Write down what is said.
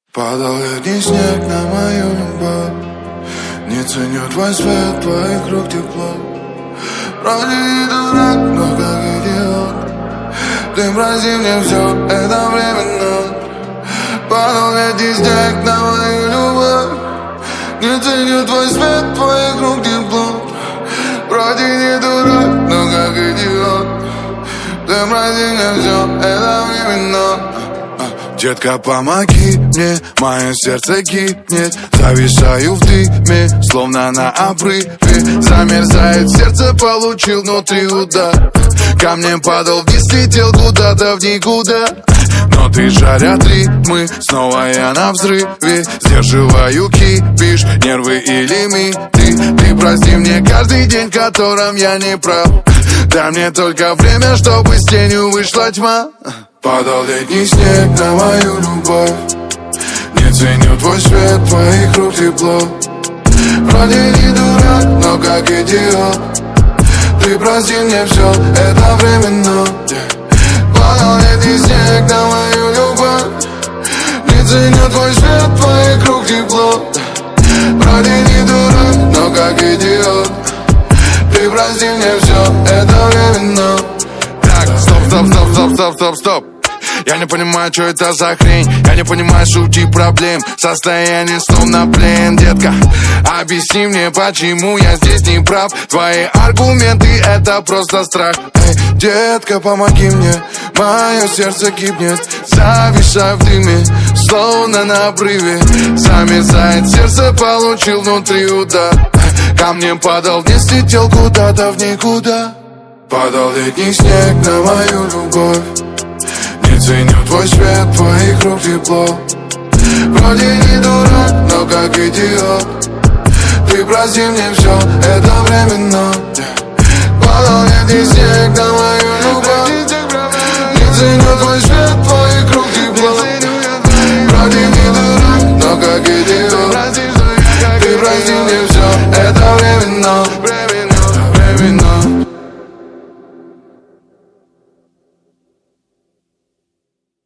Падал летний снег на мою любовь. Не ценю твой свет, твоих рук тепло. Вроде не дурак, но как идиот. Ты прости мне все, это временно. Падал летний снег на мою любовь. Не ценю твой свет, твоих рук тепло. Вроде не дурак, но как идиот. Ты прости мне все, это временно. Детка, помоги мне, мое сердце гибнет. Зависаю в дыме, словно на обрыве. Замерзает сердце, получил внутри удар. Камнем падал вниз, летел куда-то в никуда. Но ты жарят ритмы, снова я на взрыве. Сдерживаю кипиш, нервы и лимиты. Ты прости мне каждый день, в котором я не прав. Дай мне только время, чтобы с тенью вышла тьма. Падал летний снег на мою любовь. Не ценю твой свет, твоих рук тепло. Вроде не дурак, но как идиот. Ты прости мне все, это временно. Падал летний снег на мою любовь. Не ценю твой свет, твоих рук тепло. Вроде не дурак, но как идиот. Ты прости мне все, это временно. Так, стоп. Я не понимаю, что это за хрень. Я не понимаю сути проблем. Состояние словно плен, детка. Объясни мне, почему я здесь не прав. Твои аргументы — это просто страх. Эй, детка, помоги мне, мое сердце гибнет. Зависаю в дыме, словно на обрыве. Замерзает сердце, получил внутри удар. Камнем падал вниз, летел куда-то в никуда. Падал летний снег на мою любовь. Не ценю твой свет, твоих рук тепло. Вроде не дурак, но как идиот. Ты прости мне все, это время.